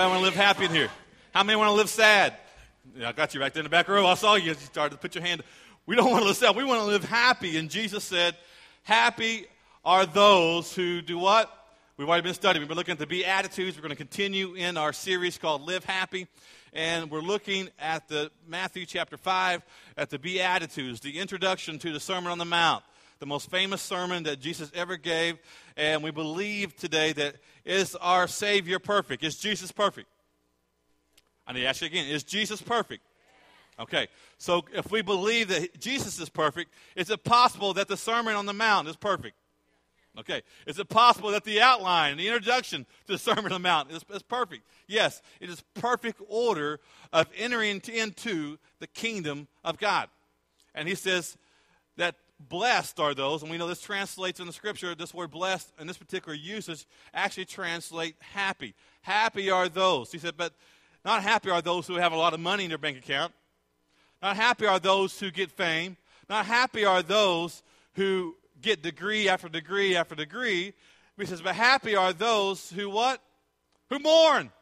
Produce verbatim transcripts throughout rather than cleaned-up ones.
Anybody want to live happy in here? How many want to live sad? Yeah, I got you right there in the back row. I saw you. You started to put your hand. We don't want to live sad. We want to live happy. And Jesus said, happy are those who do what? We've already been studying. We've been looking at the Beatitudes. We're going to continue in our series called Live Happy. And we're looking at the Matthew chapter five, at the Beatitudes, the introduction to the Sermon on the Mount, the most famous sermon that Jesus ever gave. And we believe today that is our Savior perfect? Is Jesus perfect? I need to ask you again, is Jesus perfect? Okay, so if we believe that Jesus is perfect, is it possible that the Sermon on the Mount is perfect? Okay, is it possible that the outline, the introduction to the Sermon on the Mount is, is perfect? Yes, it is perfect order of entering into the kingdom of God. And he says that blessed are those, and we know this translates in the Scripture, this word blessed in this particular usage actually translate happy. Happy are those. He said, but not happy are those who have a lot of money in their bank account. Not happy are those who get fame. Not happy are those who get degree after degree after degree. He says, but happy are those who what? Who mourn.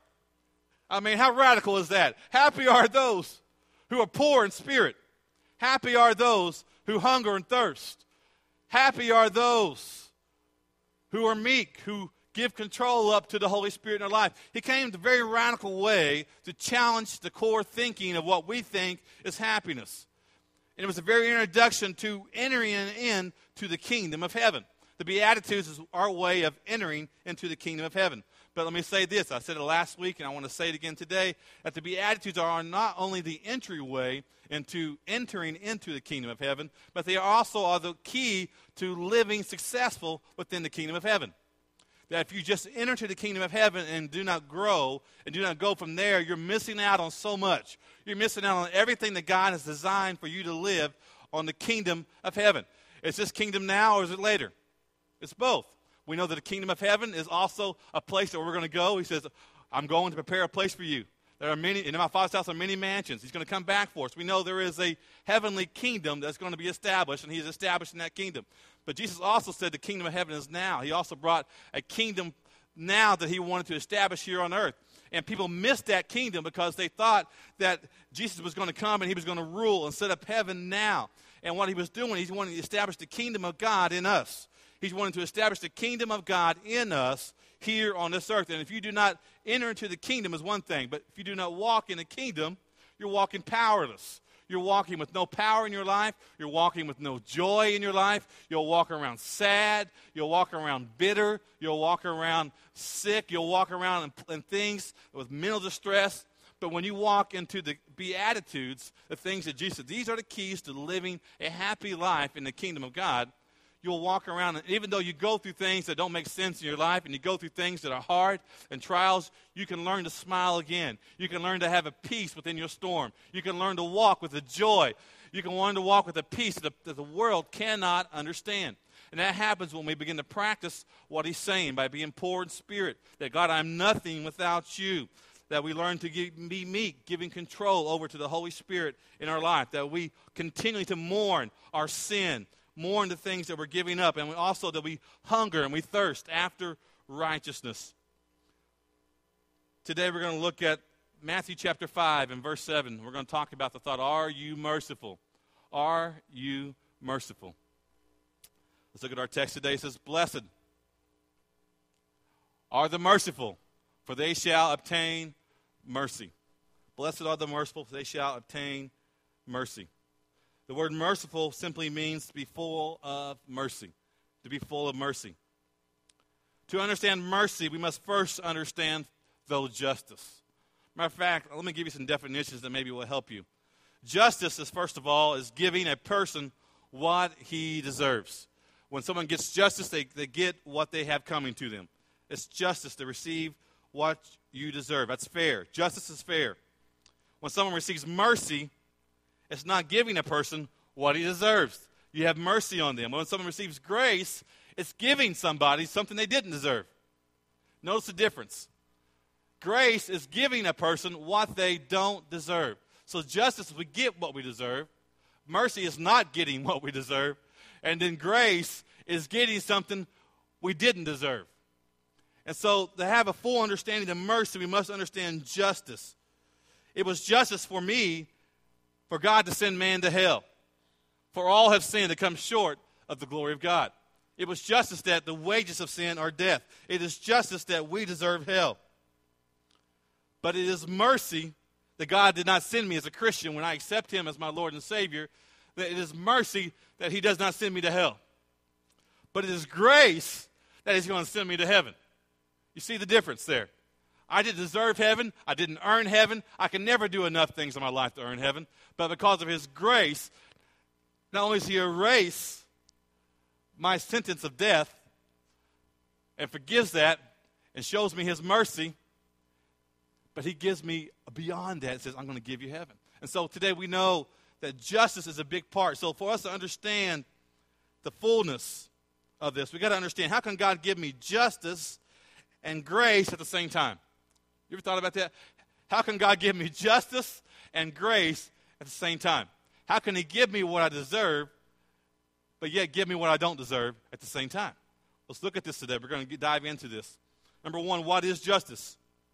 I mean, how radical is that? Happy are those who are poor in spirit. Happy are those who hunger and thirst. Happy are those who are meek, who give control up to the Holy Spirit in their life. He came in a very radical way to challenge the core thinking of what we think is happiness. And it was a very introduction to entering in to the kingdom of heaven. The Beatitudes is our way of entering into the kingdom of heaven. But let me say this. I said it last week, and I want to say it again today, that the Beatitudes are not only the entryway into entering into the kingdom of heaven, but they also are the key to living successful within the kingdom of heaven. That if you just enter into the kingdom of heaven and do not grow and do not go from there, you're missing out on so much. You're missing out on everything that God has designed for you to live on the kingdom of heaven. Is this kingdom now or is it later? It's both. We know that the kingdom of heaven is also a place that we're going to go. He says, I'm going to prepare a place for you. There are many, in my Father's house are many mansions. He's going to come back for us. We know there is a heavenly kingdom that's going to be established, and he's establishing that kingdom. But Jesus also said the kingdom of heaven is now. He also brought a kingdom now that he wanted to establish here on earth. And people missed that kingdom because they thought that Jesus was going to come and he was going to rule and set up heaven now. And what he was doing, he's wanting to establish the kingdom of God in us. He's wanting to establish the kingdom of God in us here on this earth. And if you do not enter into the kingdom is one thing, but if you do not walk in the kingdom, you're walking powerless. You're walking with no power in your life. You're walking with no joy in your life. You'll walk around sad. You'll walk around bitter. You'll walk around sick. You'll walk around in, in things with mental distress. But when you walk into the Beatitudes, the things that Jesus said, these are the keys to living a happy life in the kingdom of God. You'll walk around, and even though you go through things that don't make sense in your life, and you go through things that are hard and trials, you can learn to smile again. You can learn to have a peace within your storm. You can learn to walk with a joy. You can learn to walk with a peace that the, that the world cannot understand. And that happens when we begin to practice what he's saying by being poor in spirit. That, God, I'm nothing without you. That we learn to give, be meek, giving control over to the Holy Spirit in our life. That we continue to mourn our sin, mourn the things that we're giving up, and we also that we hunger and we thirst after righteousness. Today we're going to look at Matthew chapter five and verse seven. We're going to talk about the thought, are you merciful? Are you merciful? Let's look at our text today. It says, blessed are the merciful, for they shall obtain mercy. Blessed are the merciful, for they shall obtain mercy. The word merciful simply means to be full of mercy, to be full of mercy. To understand mercy, we must first understand, though, justice. Matter of fact, let me give you some definitions that maybe will help you. Justice is, first of all, is giving a person what he deserves. When someone gets justice, they, they get what they have coming to them. It's justice to receive what you deserve. That's fair. Justice is fair. When someone receives mercy, it's not giving a person what he deserves. You have mercy on them. When someone receives grace, it's giving somebody something they didn't deserve. Notice the difference. Grace is giving a person what they don't deserve. So justice is we get what we deserve. Mercy is not getting what we deserve. And then grace is getting something we didn't deserve. And so to have a full understanding of mercy, we must understand justice. It was justice for me for God to send man to hell. For all have sinned to come short of the glory of God. It was justice that the wages of sin are death. It is justice that we deserve hell. But it is mercy that God did not send me as a Christian when I accept him as my Lord and Savior. That it is mercy that he does not send me to hell. But it is grace that he's going to send me to heaven. You see the difference there? I didn't deserve heaven. I didn't earn heaven. I can never do enough things in my life to earn heaven. But because of his grace, not only does he erase my sentence of death and forgives that and shows me his mercy, but he gives me beyond that and says, I'm going to give you heaven. And so today we know that justice is a big part. So for us to understand the fullness of this, we got to understand, how can God give me justice and grace at the same time? You ever thought about that? How can God give me justice and grace at the same time? How can he give me what I deserve, but yet give me what I don't deserve at the same time? Let's look at this today. We're going to dive into this. Number one, what is justice?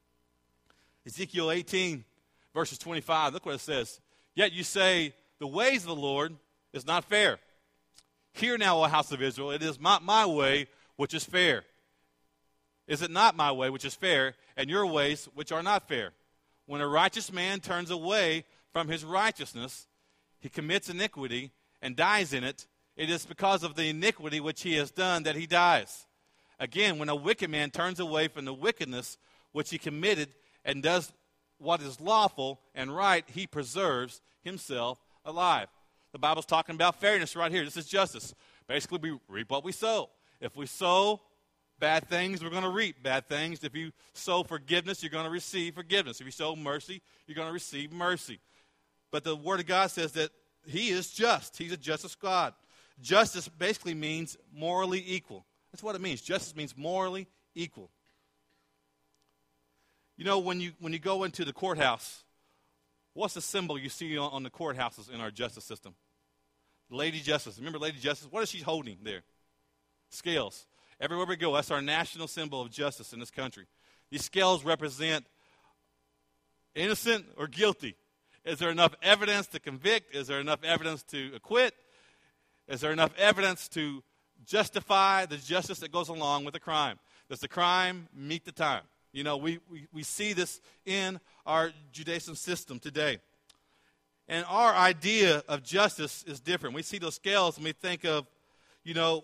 Ezekiel eighteen, verses twenty-five. Look what it says. Yet you say, the ways of the Lord is not fair. Hear now, O house of Israel, it is not my way which is fair. Is it not my way which is fair, and your ways which are not fair? When a righteous man turns away from his righteousness, he commits iniquity and dies in it. It is because of the iniquity which he has done that he dies. Again, when a wicked man turns away from the wickedness which he committed and does what is lawful and right, he preserves himself alive. The Bible's talking about fairness right here. This is justice. Basically, we reap what we sow. If we sow bad things, we're going to reap bad things. If you sow forgiveness, you're going to receive forgiveness. If you sow mercy, you're going to receive mercy. But the Word of God says that he is just. He's a justice God. Justice basically means morally equal. That's what it means. Justice means morally equal. You know, when you when you go into the courthouse, what's the symbol you see on, on the courthouses in our justice system? Lady Justice. Remember Lady Justice? What is she holding there? Scales. Everywhere we go, that's our national symbol of justice in this country. These scales represent innocent or guilty. Is there enough evidence to convict? Is there enough evidence to acquit? Is there enough evidence to justify the justice that goes along with the crime? Does the crime meet the time? You know, we, we, we see this in our Judaism system today. And our idea of justice is different. We see those scales and we think of, you know,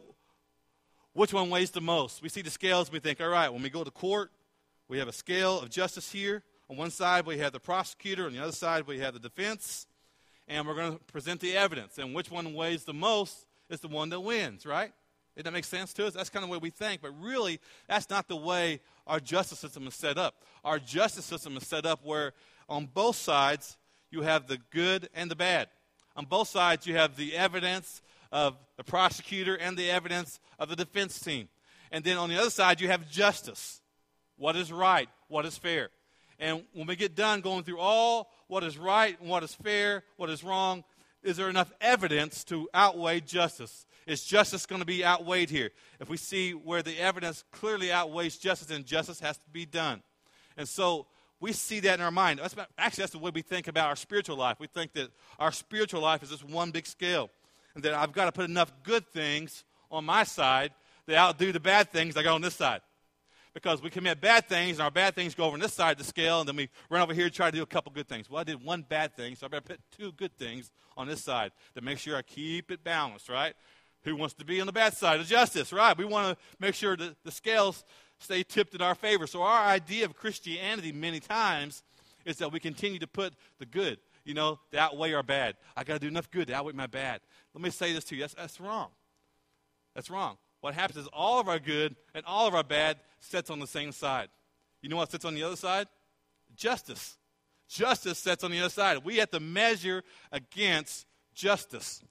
which one weighs the most? We see the scales and we think, all right, when we go to court, we have a scale of justice here. On one side, we have the prosecutor. On the other side, we have the defense. And we're going to present the evidence. And which one weighs the most is the one that wins, right? Does that make sense to us? That's kind of the way we think. But really, that's not the way our justice system is set up. Our justice system is set up where on both sides, you have the good and the bad. On both sides, you have the evidence of the prosecutor and the evidence of the defense team. And then on the other side, you have justice. What is right? What is fair? And when we get done going through all what is right and what is fair, what is wrong, is there enough evidence to outweigh justice? Is justice going to be outweighed here? If we see where the evidence clearly outweighs justice, then justice has to be done. And so we see that in our mind. That's about, actually, that's the way we think about our spiritual life. We think that our spiritual life is just one big scale, and that I've got to put enough good things on my side that outdo the bad things I got on this side. Because we commit bad things, and our bad things go over on this side of the scale, and then we run over here and try to do a couple good things. Well, I did one bad thing, so I better put two good things on this side to make sure I keep it balanced, right? Who wants to be on the bad side of justice, right? We want to make sure that the scales stay tipped in our favor. So our idea of Christianity many times is that we continue to put the good, you know, to outweigh our bad. I got to do enough good to outweigh my bad. Let me say this to you. That's, that's wrong. That's wrong. What happens is all of our good and all of our bad sits on the same side. You know what sits on the other side? Justice. Justice sits on the other side. We have to measure against justice.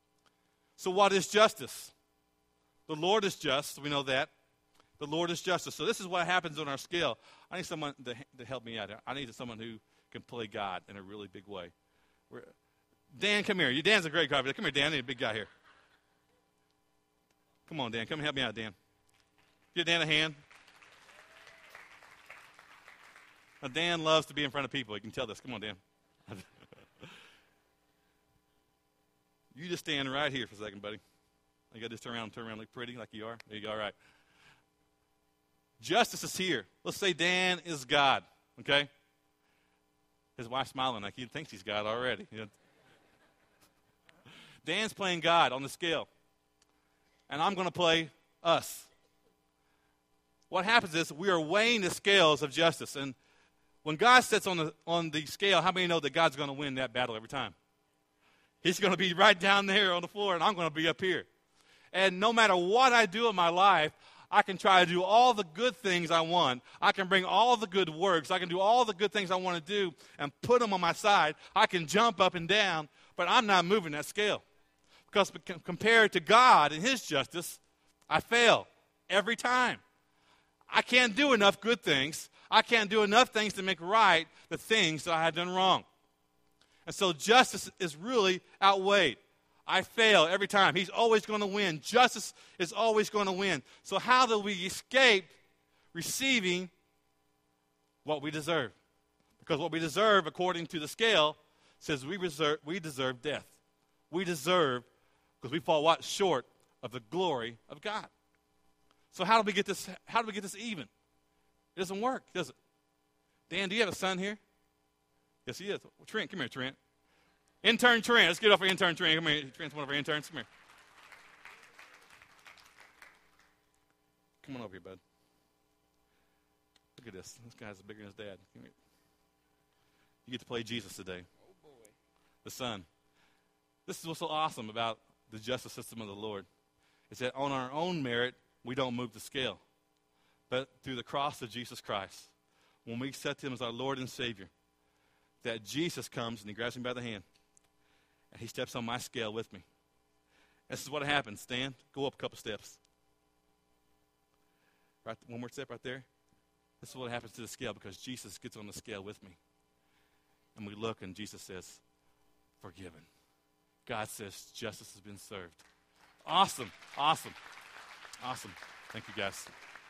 So what is justice? The Lord is just. We know that. The Lord is justice. So this is what happens on our scale. I need someone to, to help me out here. I need someone who can play God in a really big way. We're, Dan, come here. You, Dan's a great guy. Come here, Dan. I need a big guy here. Come on, Dan. Come help me out, Dan. Give Dan a hand. Now, Dan loves to be in front of people. You can tell this. Come on, Dan. You just stand right here for a second, buddy. You got to just turn around and turn around, look pretty like you are. There you go. All right. Justice is here. Let's say Dan is God, okay? His wife's smiling like he thinks he's God already. You know? Dan's playing God on the scale, and I'm going to play us. What happens is we are weighing the scales of justice, and when God sits on the on the scale, how many know that God's going to win that battle every time? He's going to be right down there on the floor, and I'm going to be up here. And no matter what I do in my life, I can try to do all the good things I want. I can bring all the good works. I can do all the good things I want to do and put them on my side. I can jump up and down, but I'm not moving that scale. Because compared to God and his justice, I fail every time. I can't do enough good things. I can't do enough things to make right the things that I had done wrong. And so justice is really outweighed. I fail every time. He's always going to win. Justice is always going to win. So how do we escape receiving what we deserve? Because what we deserve, according to the scale, says we, reserve, we deserve death. We deserve, because we fall what? Short of the glory of God. So how do we get this, how do we get this even? It doesn't work, does it? Dan, do you have a son here? Yes, he is. Well, Trent, come here, Trent. Intern Trent. Let's get off our intern Trent. Come here. Trent's one of our interns. Come here. Come on over here, bud. Look at this. This guy's bigger than his dad. Come here. You get to play Jesus today. Oh, boy. The Son. This is what's so awesome about the justice system of the Lord. Is that on our own merit, we don't move the scale. But through the cross of Jesus Christ, when we accept him as our Lord and Savior, that Jesus comes and he grabs me by the hand. And he steps on my scale with me. This is what happens. Stand. Go up a couple steps. Right, one more step right there. This is what happens to the scale because Jesus gets on the scale with me. And we look and Jesus says, forgiven. God says justice has been served. Awesome. Awesome. Awesome. Thank you, guys.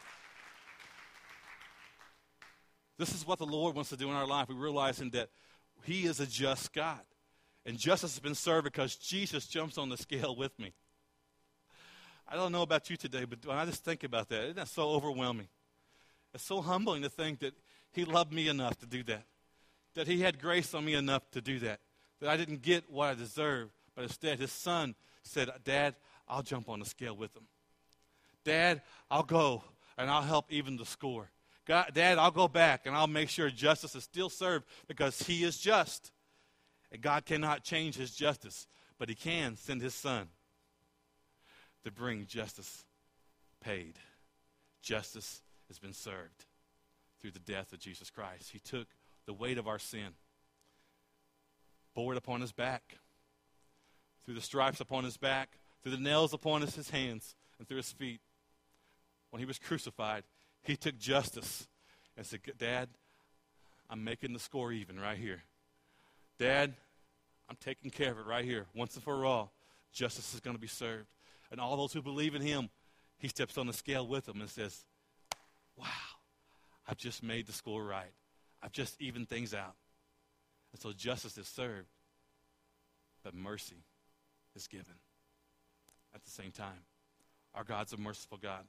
This is what the Lord wants to do in our life. We're realizing that he is a just God. And justice has been served because Jesus jumps on the scale with me. I don't know about you today, but when I just think about that, isn't that so overwhelming? It's so humbling to think that he loved me enough to do that, that he had grace on me enough to do that, that I didn't get what I deserved, but instead his son said, Dad, I'll jump on the scale with him. Dad, I'll go and I'll help even the score. God, Dad, I'll go back and I'll make sure justice is still served because he is just. And God cannot change his justice, but he can send his son to bring justice paid. Justice has been served through the death of Jesus Christ. He took the weight of our sin, bore it upon his back, through the stripes upon his back, through the nails upon his, his hands, and through his feet. When he was crucified, he took justice and said, Dad, I'm making the score even right here. Dad, I'm taking care of it right here. Once and for all, justice is going to be served. And all those who believe in him, he steps on the scale with them and says, wow, I've just made the score right. I've just evened things out. And so justice is served, but mercy is given at the same time. Our God's a merciful God.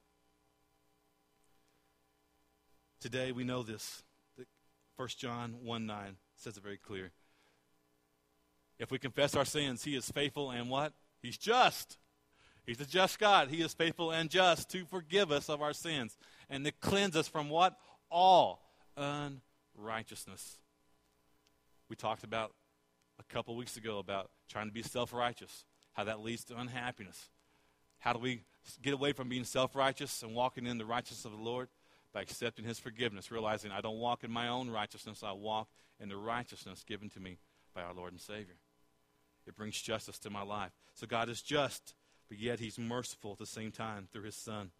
Today we know this. First John one nine says it very clear. If we confess our sins, he is faithful and what? He's just. He's a just God. He is faithful and just to forgive us of our sins and to cleanse us from what? All unrighteousness. We talked about a couple weeks ago about trying to be self-righteous, how that leads to unhappiness. How do we get away from being self-righteous and walking in the righteousness of the Lord? By accepting his forgiveness, realizing I don't walk in my own righteousness, I walk in the righteousness given to me by our Lord and Savior. It brings justice to my life. So God is just, but yet he's merciful at the same time through his Son.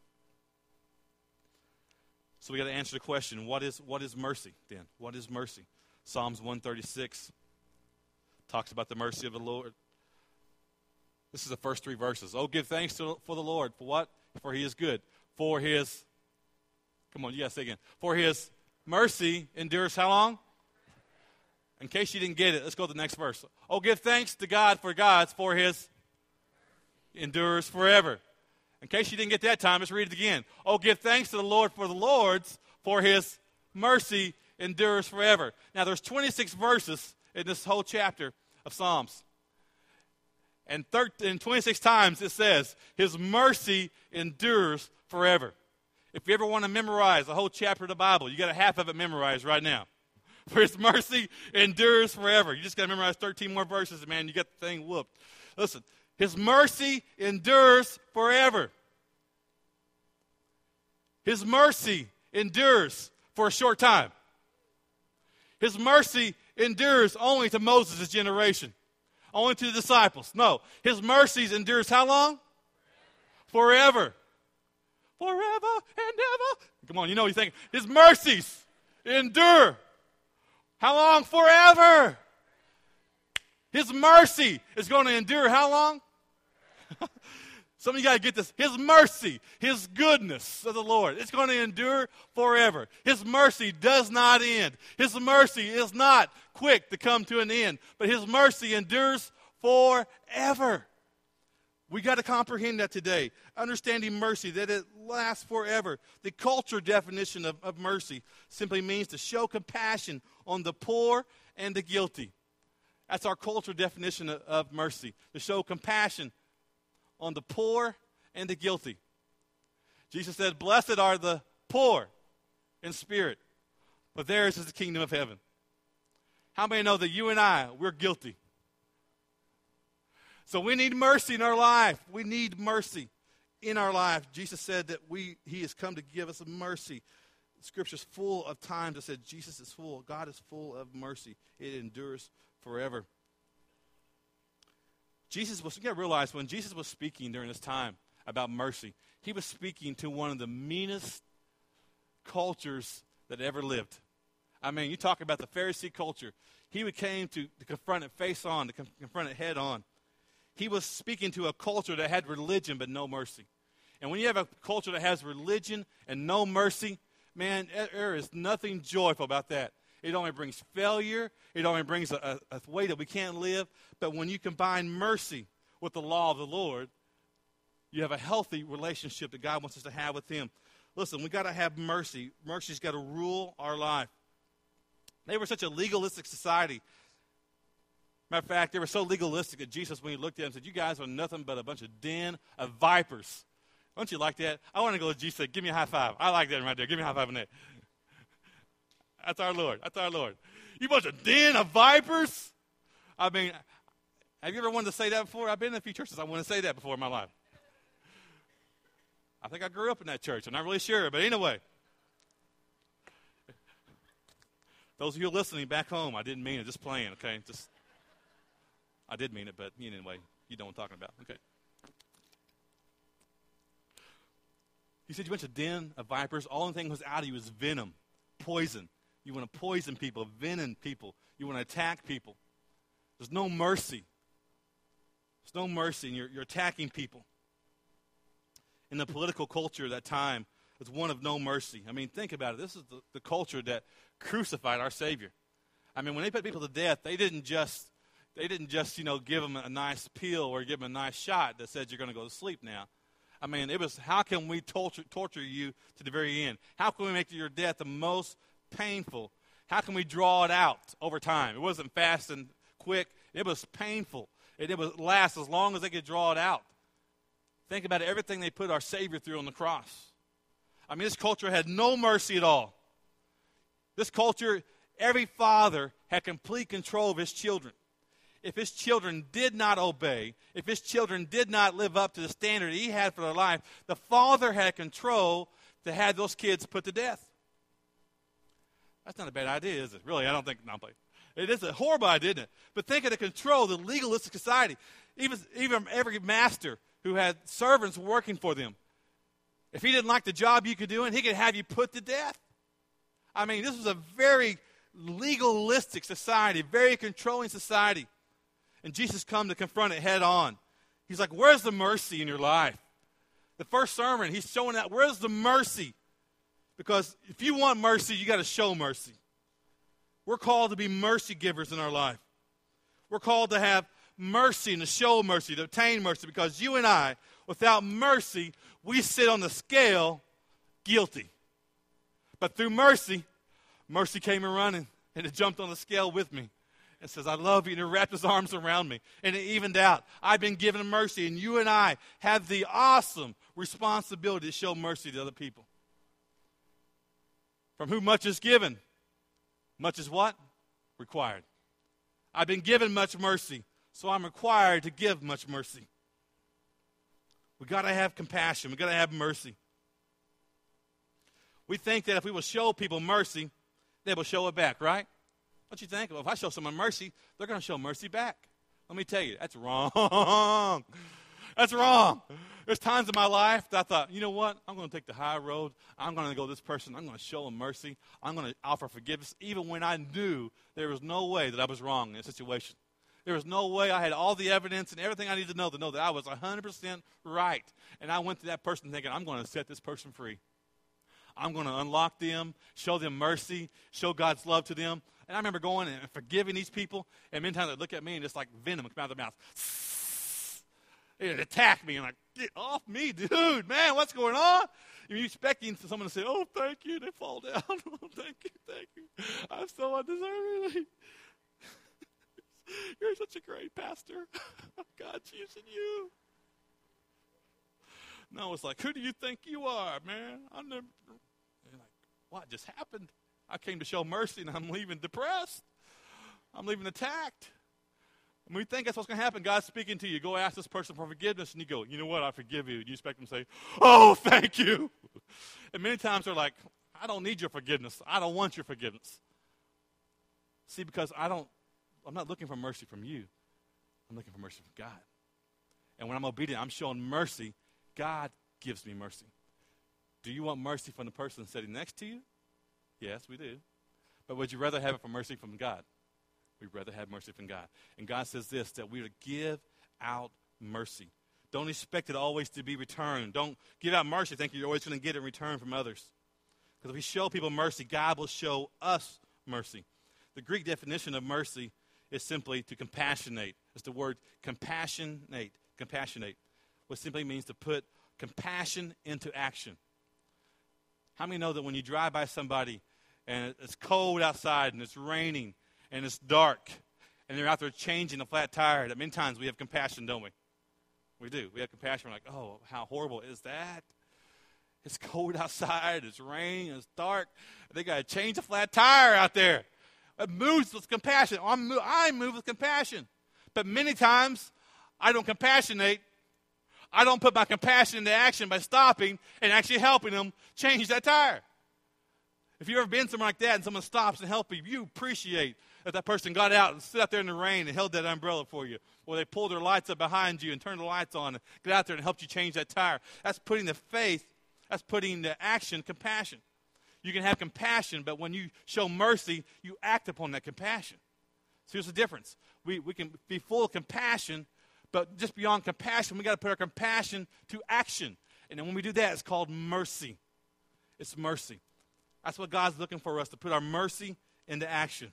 So we got to answer the question, what is what is mercy then? What is mercy? Psalms one thirty-six talks about the mercy of the Lord. This is the first three verses. Oh, give thanks to, for the Lord. For what? For he is good. For his, come on, you got to say again. For his mercy endures how long? In case you didn't get it, let's go to the next verse. Oh, give thanks to God for God's, for his endures forever. In case you didn't get that time, let's read it again. Oh, give thanks to the Lord for the Lord's, for his mercy endures forever. Now, there's twenty-six verses in this whole chapter of Psalms. And, thirteen, and twenty-six times it says, his mercy endures forever. If you ever want to memorize the whole chapter of the Bible, you got a half of it memorized right now. For his mercy endures forever. You just got to memorize thirteen more verses, man. You got the thing whooped. Listen, his mercy endures forever. His mercy endures for a short time. His mercy endures only to Moses' generation. Only to the disciples. No. His mercies endures how long? Forever. Forever and ever. Come on, you know what you're thinking. His mercies endure. How long? Forever. His mercy is going to endure how long? Some of you got to get this. His mercy, his goodness of the Lord, it's going to endure forever. His mercy does not end. His mercy is not quick to come to an end, but his mercy endures forever. We got to comprehend that today. Understanding mercy, that it lasts forever. The culture definition of, of mercy simply means to show compassion on the poor and the guilty. That's our culture definition of, of mercy, to show compassion on the poor and the guilty. Jesus said, blessed are the poor in spirit, for theirs is the kingdom of heaven. How many know that you and I, we're guilty? So we need mercy in our life. We need mercy in our life. Jesus said that we he has come to give us mercy. The Scripture's full of times that said Jesus is full, God is full of mercy. It endures forever. Jesus was, you got to realize, when Jesus was speaking during this time about mercy, he was speaking to one of the meanest cultures that ever lived. I mean, you talk about the Pharisee culture. He came to, to confront it face on, to com- confront it head on. He was speaking to a culture that had religion but no mercy. And when you have a culture that has religion and no mercy, man, there is nothing joyful about that. It only brings failure. It only brings a, a, a way that we can't live. But when you combine mercy with the law of the Lord, you have a healthy relationship that God wants us to have with him. Listen, we got to have mercy. Mercy's got to rule our life. They were such a legalistic society. Matter of fact, they were so legalistic that Jesus, when he looked at them, said, you guys are nothing but a bunch of den of vipers. Don't you like that? I want to go to Jesus and say, give me a high five. I like that right there. Give me a high five on that. That's our Lord. That's our Lord. You bunch of den of vipers? I mean, have you ever wanted to say that before? I've been in a few churches I want to say that before in my life. I think I grew up in that church. I'm not really sure, but anyway. Those of you listening back home, I didn't mean it. Just playing, okay? Just, I did mean it, but anyway, you know what I'm talking about. Okay. He said you bunch of den of vipers. All the thing that was out of you is venom, poison. You want to poison people, venom people. You want to attack people. There's no mercy. There's no mercy, and you're, you're attacking people. In the political culture of that time, it's one of no mercy. I mean, think about it. This is the, the culture that crucified our Savior. I mean, when they put people to death, they didn't just, they didn't just, you know, give them a nice pill or give them a nice shot that said you're going to go to sleep now. I mean, it was, how can we torture, torture you to the very end? How can we make your death the most painful? How can we draw it out over time? It wasn't fast and quick. It was painful. It, it would last as long as they could draw it out. Think about everything they put our Savior through on the cross. I mean, this culture had no mercy at all. This culture, every father had complete control of his children. If his children did not obey, if his children did not live up to the standard he had for their life, the father had control to have those kids put to death. That's not a bad idea, is it? Really, I don't think, no, it is a horrible idea, isn't it? But think of the control, the legalistic society. Even, even every master who had servants working for them, if he didn't like the job you could do, he could have you put to death. I mean, this was a very legalistic society, very controlling society. And Jesus come to confront it head on. He's like, where's the mercy in your life? The first sermon, he's showing that, where's the mercy? Because if you want mercy, you got to show mercy. We're called to be mercy givers in our life. We're called to have mercy and to show mercy, to obtain mercy, because you and I, without mercy, we sit on the scale guilty. But through mercy, mercy came and running, and it jumped on the scale with me and says, I love you, and it wrapped his arms around me, and it evened out. I've been given mercy, and you and I have the awesome responsibility to show mercy to other people. From whom much is given, much is what? Required. I've been given much mercy, so I'm required to give much mercy. We got to have compassion. We got to have mercy. We think that if we will show people mercy, they will show it back, right? Don't you think? Well, if I show someone mercy, they're going to show mercy back. Let me tell you, that's wrong. That's wrong. There's times in my life that I thought, you know what? I'm going to take the high road. I'm going to go to this person. I'm going to show them mercy. I'm going to offer forgiveness, even when I knew there was no way that I was wrong in a situation. There was no way. I had all the evidence and everything I needed to know to know that I was one hundred percent right. And I went to that person thinking, I'm going to set this person free. I'm going to unlock them, show them mercy, show God's love to them. And I remember going and forgiving these people, and many times they look at me and it's like venom would come out of their mouth. It attacked me, and like, get off me, dude, man, what's going on? You're expecting someone to say, oh, thank you, they fall down. Oh, thank you, thank you. I'm so undeserving. You're such a great pastor. God's using you. No, it's like, who do you think you are, man? I'm never. And like, what just happened? I came to show mercy, and I'm leaving depressed. I'm leaving attacked. And we think that's what's going to happen. God's speaking to you. Go ask this person for forgiveness, and you go, you know what? I forgive you. You expect them to say, oh, thank you. And many times they're like, I don't need your forgiveness. I don't want your forgiveness. See, because I don't, I'm not looking for mercy from you. I'm looking for mercy from God. And when I'm obedient, I'm showing mercy. God gives me mercy. Do you want mercy from the person sitting next to you? Yes, we do. But would you rather have it from mercy from God? We'd rather have mercy from God. And God says this, that we are to give out mercy. Don't expect it always to be returned. Don't give out mercy thinking you're always going to get it in return from others. Because if we show people mercy, God will show us mercy. The Greek definition of mercy is simply to compassionate. It's the word compassionate. Compassionate. What simply means to put compassion into action. How many know that when you drive by somebody and it's cold outside and it's raining and it's dark and they're out there changing a flat tire, that many times we have compassion, don't we? We do. We have compassion. We're like, oh, how horrible is that? It's cold outside, it's raining, it's dark. They got to change a flat tire out there. It moves with compassion. I'm, I move with compassion. But many times, I don't compassionate. I don't put my compassion into action by stopping and actually helping them change that tire. If you've ever been somewhere like that and someone stops and helps you, you appreciate that that person got out and stood out there in the rain and held that umbrella for you. Or they pulled their lights up behind you and turned the lights on and got out there and helped you change that tire. That's putting the faith, that's putting the action, compassion. You can have compassion, but when you show mercy, you act upon that compassion. So here's the difference. We, we can be full of compassion, but just beyond compassion, we got to put our compassion to action. And then when we do that, it's called mercy. It's mercy. That's what God's looking for us, to put our mercy into action.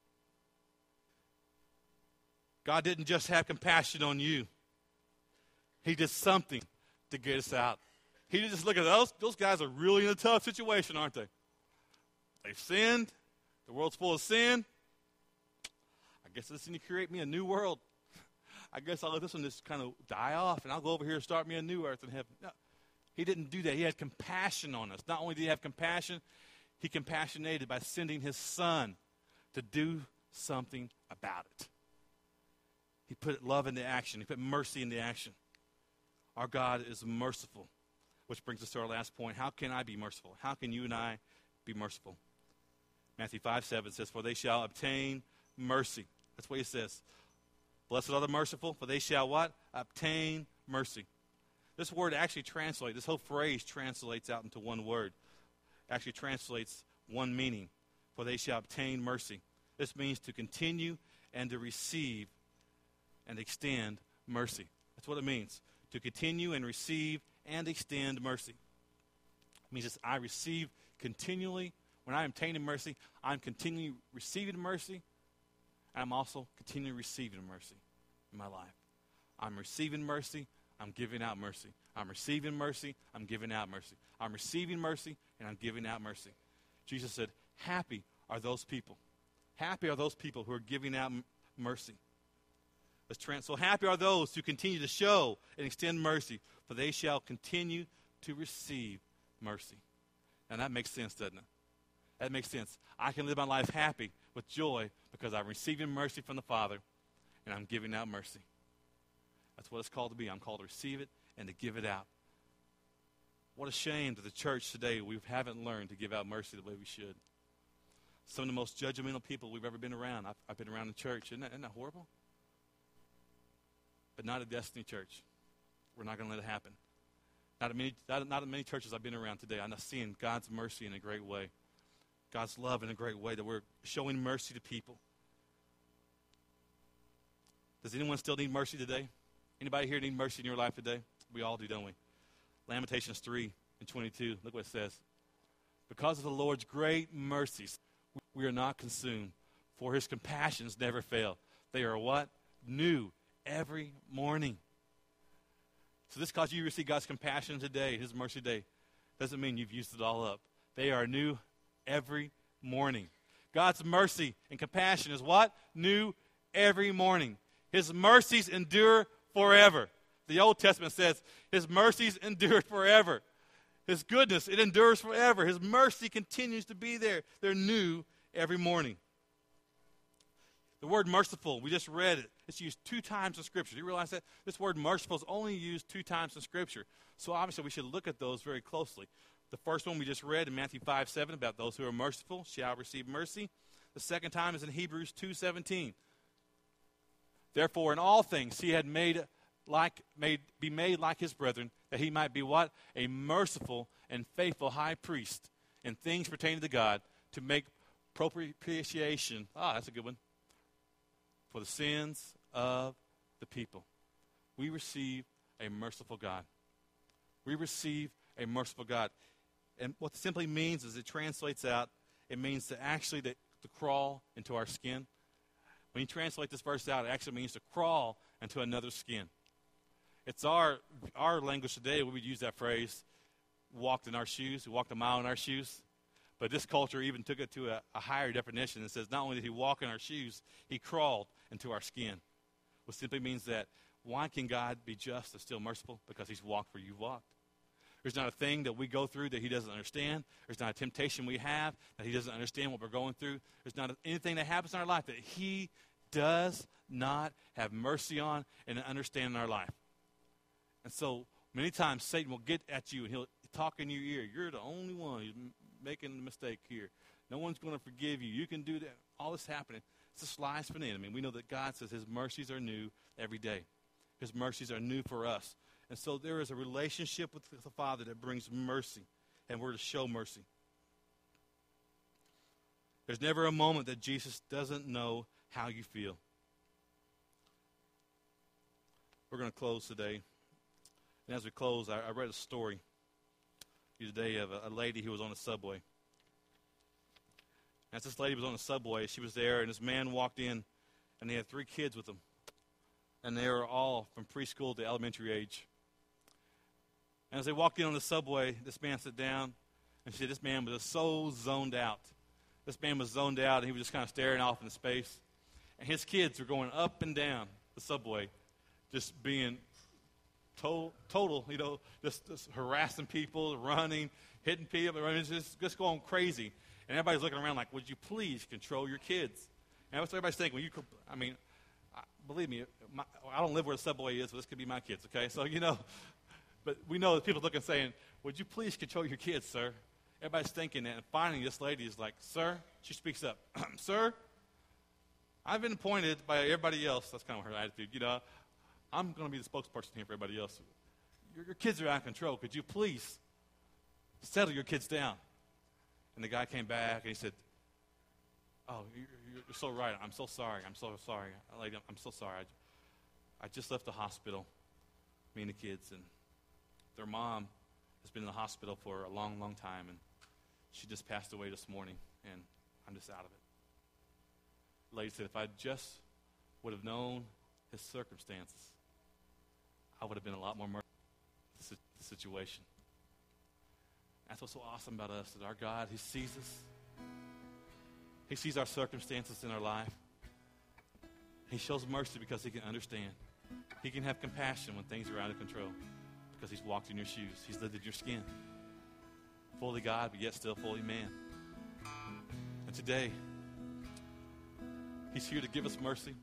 God didn't just have compassion on you. He did something to get us out. He didn't just look at those. Those guys are really in a tough situation, aren't they? They've sinned. The world's full of sin. I guess this is going to create me a new world. I guess I'll let this one just kind of die off, and I'll go over here and start me a new earth in heaven. No, he didn't do that. He had compassion on us. Not only did he have compassion, he compassionated by sending his son to do something about it. He put love into action. He put mercy into action. Our God is merciful, which brings us to our last point. How can I be merciful? How can you and I be merciful? Matthew five seven says, for they shall obtain mercy. That's what he says. Blessed are the merciful, for they shall what? Obtain mercy. This word actually translates, this whole phrase translates out into one word. Actually translates one meaning, for they shall obtain mercy. This means to continue and to receive and extend mercy. That's what it means. To continue and receive and extend mercy. It means this, I receive continually, when I am obtaining mercy, I'm continually receiving mercy. I'm also continually receiving mercy in my life. I'm receiving mercy. I'm giving out mercy. I'm receiving mercy. I'm giving out mercy. I'm receiving mercy, and I'm giving out mercy. Jesus said, happy are those people. Happy are those people who are giving out m- mercy. Let's trans- so happy are those who continue to show and extend mercy, for they shall continue to receive mercy. And that makes sense, doesn't it? That makes sense. I can live my life happy with joy because I'm receiving mercy from the Father, and I'm giving out mercy. That's what it's called to be. I'm called to receive it and to give it out. What a shame that the church today, we haven't learned to give out mercy the way we should. Some of the most judgmental people we've ever been around. I've, I've been around the church. Isn't that, isn't that horrible? But not at Destiny Church. We're not going to let it happen. Not at, many, not, not at many churches I've been around today. I'm not seeing God's mercy in a great way. God's love in a great way, that we're showing mercy to people. Does anyone still need mercy today? Anybody here need mercy in your life today? We all do, don't we? Lamentations three and twenty-two, look what it says. Because of the Lord's great mercies, we are not consumed, for his compassions never fail. They are what? New every morning. So this causes you to receive God's compassion today, his mercy today. Doesn't mean you've used it all up. They are new every morning. God's mercy and compassion is what? New every morning. His mercies endure forever. The Old Testament says his mercies endure forever. His goodness, it endures forever. His mercy continues to be there. They're new every morning. The word merciful, we just read it. It's used two times in Scripture. Do you realize that? This word merciful is only used two times in Scripture. So obviously we should look at those very closely. The first one we just read in Matthew five seven about those who are merciful shall receive mercy. The second time is in Hebrews two seventeen. Therefore, in all things he had made like made be made like his brethren, that he might be what? A merciful and faithful high priest in things pertaining to God, to make propitiation. Ah, that's a good one. For the sins of the people. We receive a merciful God. We receive a merciful God. And what it simply means is it translates out, it means to actually to, to crawl into our skin. When you translate this verse out, it actually means to crawl into another skin. It's our our language today, we would use that phrase, walked in our shoes, we walked a mile in our shoes. But this culture even took it to a, a higher definition and says not only did he walk in our shoes, he crawled into our skin. Which simply means that why can God be just and still merciful? Because he's walked where you've walked. There's not a thing that we go through that he doesn't understand. There's not a temptation we have that he doesn't understand what we're going through. There's not anything that happens in our life that he does not have mercy on and understand in our life. And so many times Satan will get at you and he'll talk in your ear. You're the only one who's making a mistake here. No one's going to forgive you. You can do that. All this happening. It's just lies from the enemy. We know that God says his mercies are new every day. His mercies are new for us. And so there is a relationship with the Father that brings mercy, and we're to show mercy. There's never a moment that Jesus doesn't know how you feel. We're going to close today. And as we close, I, I read a story today of a, a lady who was on a subway. As this lady was on the subway, she was there, and this man walked in, and they had three kids with them. And they were all from preschool to elementary age. And as they walked in on the subway, this man sat down, and she said this man was just so zoned out. This man was zoned out, and he was just kind of staring off into space. And his kids were going up and down the subway, just being total, total you know, just, just harassing people, running, hitting people, running, just, just going crazy. And everybody's looking around like, would you please control your kids? And that's what everybody's thinking. When you, I mean, I, believe me, my, I don't live where the subway is, but this could be my kids, okay? So, you know, but we know that people looking saying, would you please control your kids, sir? Everybody's thinking that. And finally, this lady is like, sir, she speaks up. Sir, I've been appointed by everybody else. That's kind of her attitude. You know, I'm going to be the spokesperson here for everybody else. Your, your kids are out of control. Could you please settle your kids down? And the guy came back, and he said, oh, you're, you're so right. I'm so sorry. I'm so sorry. Lady, I'm so sorry. I, I just left the hospital, me and the kids, and their mom has been in the hospital for a long, long time, and She just passed away this morning, and I'm just out of it. The lady said, if I just would have known his circumstances, I would have been a lot more merciful to the situation. That's what's so awesome about us, that our God, he sees us. He sees our circumstances in our life. He shows mercy because he can understand. He can have compassion when things are out of control because he's walked in your shoes. He's lived in your skin. Fully God, but yet still fully man. And today, he's here to give us mercy,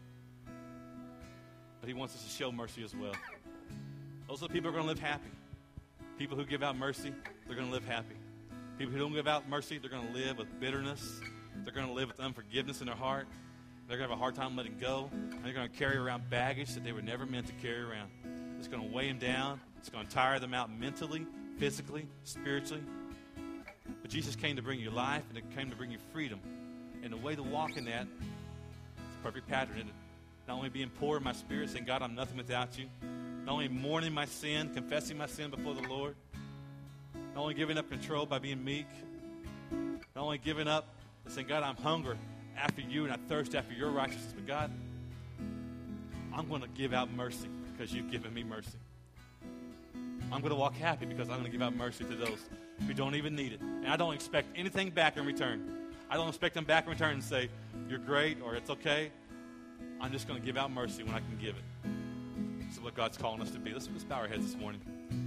but he wants us to show mercy as well. Those are the people who are going to live happy. People who give out mercy, they're going to live happy. People who don't give out mercy, they're going to live with bitterness. They're going to live with unforgiveness in their heart. They're going to have a hard time letting go. And they're going to carry around baggage that they were never meant to carry around. It's going to weigh them down. It's going to tire them out mentally, physically, spiritually. But Jesus came to bring you life, and it came to bring you freedom. And the way to walk in that, it's a perfect pattern, isn't it? Not only being poor in my spirit, saying, God, I'm nothing without you. Not only mourning my sin, confessing my sin before the Lord. Not only giving up control by being meek. Not only giving up and saying, God, I'm hungry after you and I thirst after your righteousness. But God, I'm going to give out mercy because you've given me mercy. I'm going to walk happy because I'm going to give out mercy to those who don't even need it. And I don't expect anything back in return. I don't expect them back in return and say, you're great or it's okay. I'm just going to give out mercy when I can give it. This is what God's calling us to be. Let's, let's bow our heads this morning.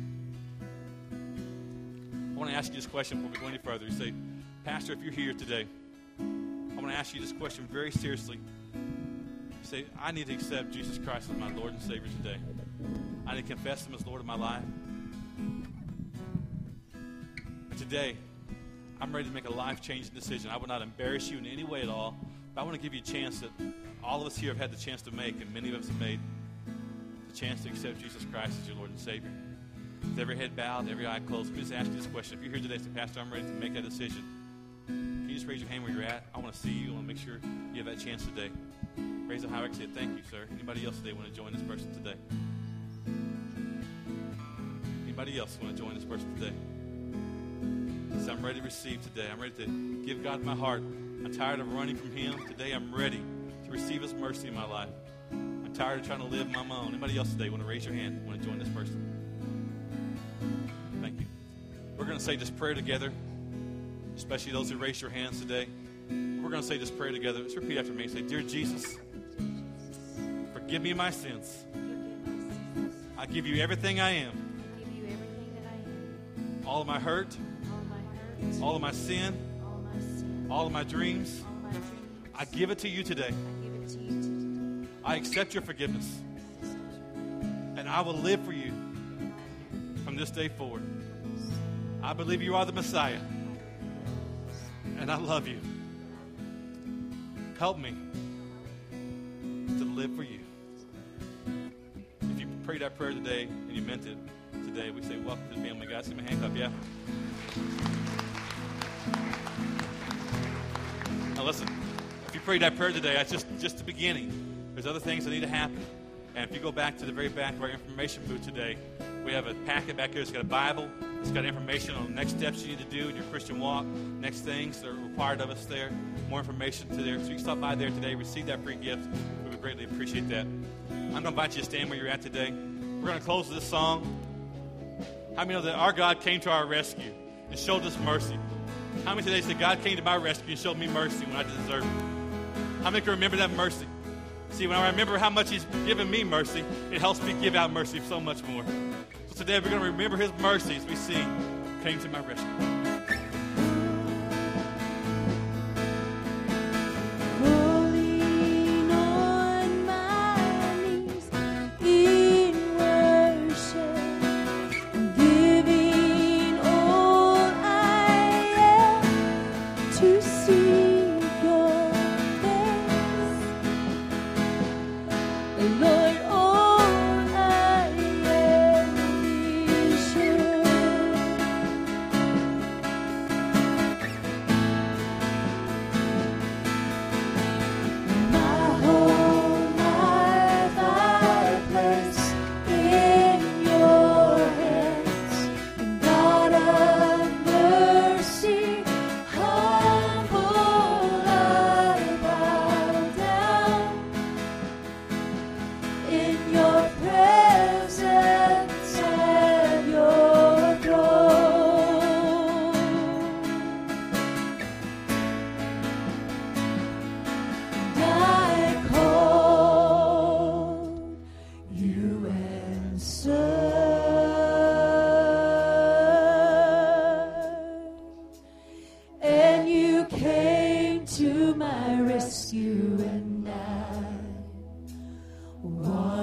I want to ask you this question before we go any further. You say, Pastor, if you're here today, I want to ask you this question very seriously. You say, I need to accept Jesus Christ as my Lord and Savior today. I need to confess him as Lord of my life. And today, I'm ready to make a life-changing decision. I will not embarrass you in any way at all, but I want to give you a chance that all of us here have had the chance to make, and many of us have made the chance to accept Jesus Christ as your Lord and Savior. With every head bowed, every eye closed, let me just ask you this question. If you're here today and say, Pastor, I'm ready to make that decision, can you just raise your hand where you're at? I want to see you. I want to make sure you have that chance today. Raise it high. I can say, thank you, sir. Anybody else today want to join this person today? Anybody else want to join this person today? So I'm ready to receive today. I'm ready to give God my heart. I'm tired of running from him. Today I'm ready to receive his mercy in my life. I'm tired of trying to live on my own. Anybody else today want to raise your hand? Want to join this person? Thank you. We're going to say this prayer together, especially those who raised your hands today. We're going to say this prayer together. Let's repeat after me. Say, Dear Jesus, forgive me my sins. I give you everything I am. All of my hurt, all of my sin, all of my dreams, I give it to you today. I accept your forgiveness. And I will live for you from this day forward. I believe you are the Messiah. And I love you. Help me to live for you. If you prayed that prayer today and you meant it today, we say, welcome to the family. Guys, give me a hand clap, yeah? Now listen, if you prayed that prayer today, that's just, just the beginning. There's other things that need to happen. And if you go back to the very back of our information booth today, we have a packet back here. It's got a Bible. It's got information on the next steps you need to do in your Christian walk, next things that are required of us there, more information to there. So you can stop by there today, receive that free gift. We would greatly appreciate that. I'm going to invite you to stand where you're at today. We're going to close with this song. How many know that our God came to our rescue and showed us mercy? How many today say, God came to my rescue and showed me mercy when I didn't deserve it? How many can remember that mercy? See, when I remember how much he's given me mercy, it helps me give out mercy so much more. So today we're going to remember his mercy as we sing, Came to My Rescue.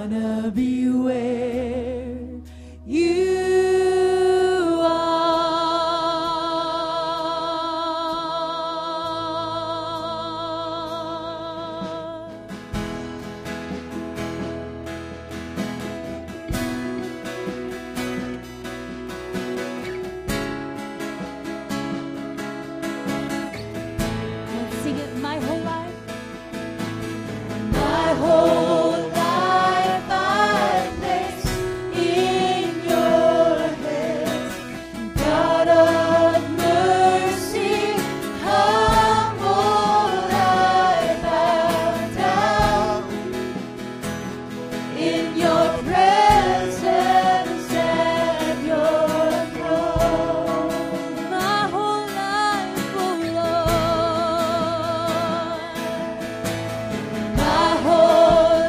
wanna be where you Oh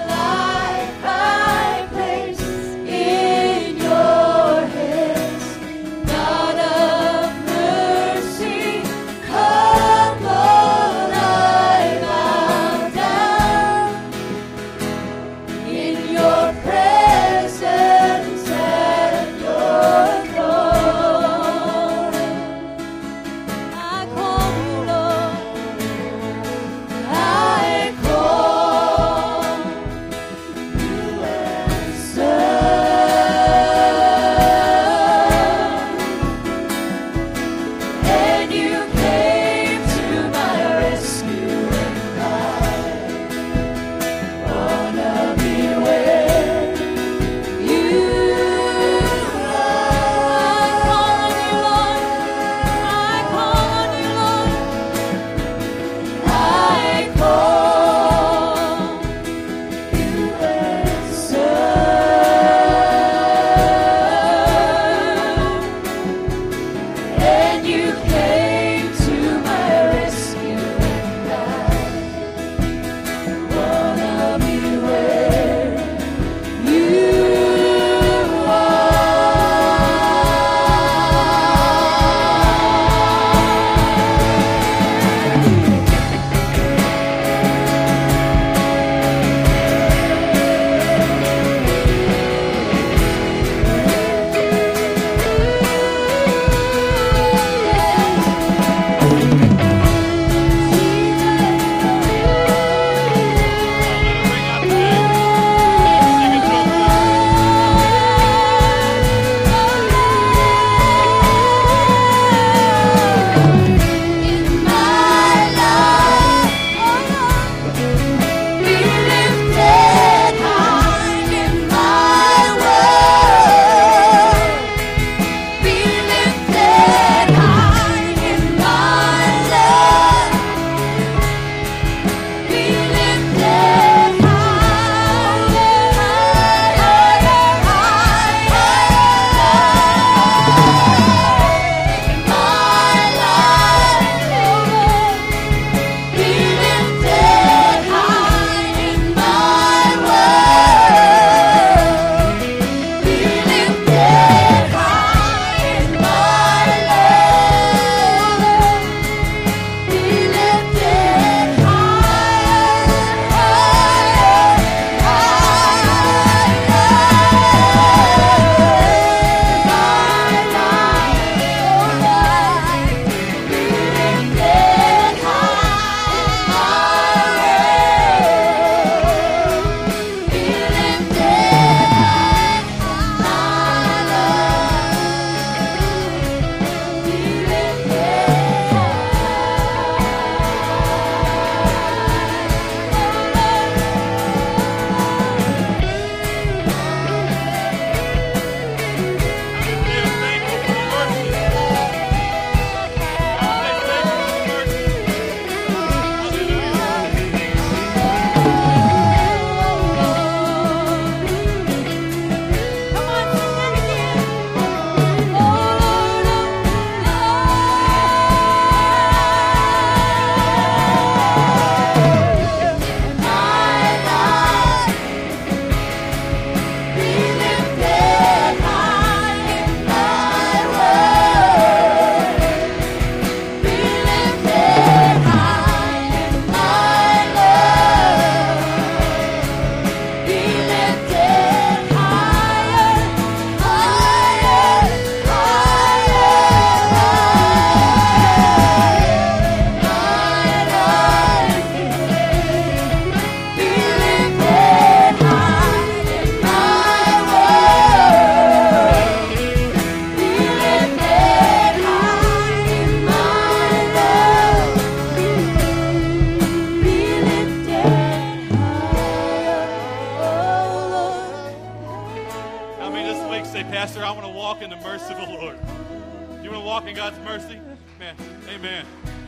say, Pastor, I want to walk in the mercy of the Lord. You want to walk in God's mercy? Man, amen.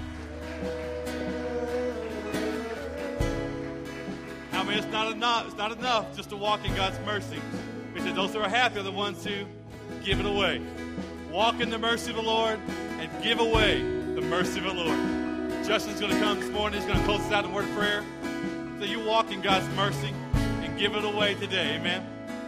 I mean, it's not enough. It's not enough just to walk in God's mercy. He said, those who are happy are the ones who give it away. Walk in the mercy of the Lord and give away the mercy of the Lord. Justin's going to come this morning. He's going to close us out in a word of prayer. So you walk in God's mercy and give it away today. Amen.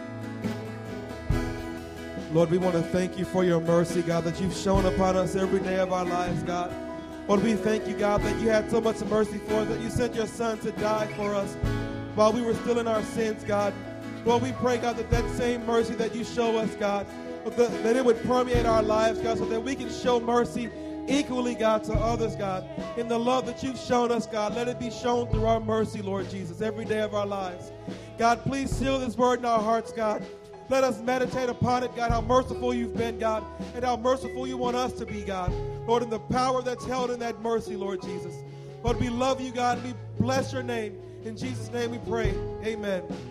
Lord, we want to thank you for your mercy, God, that you've shown upon us every day of our lives, God. Lord, we thank you, God, that you had so much mercy for us, that you sent your son to die for us while we were still in our sins, God. Lord, we pray, God, that that same mercy that you show us, God, that it would permeate our lives, God, so that we can show mercy equally, God, to others, God. In the love that you've shown us, God, let it be shown through our mercy, Lord Jesus, every day of our lives. God, please seal this word in our hearts, God. Let us meditate upon it, God, how merciful you've been, God, and how merciful you want us to be, God. Lord, in the power that's held in that mercy, Lord Jesus. Lord, we love you, God, and we bless your name. In Jesus' name we pray. Amen.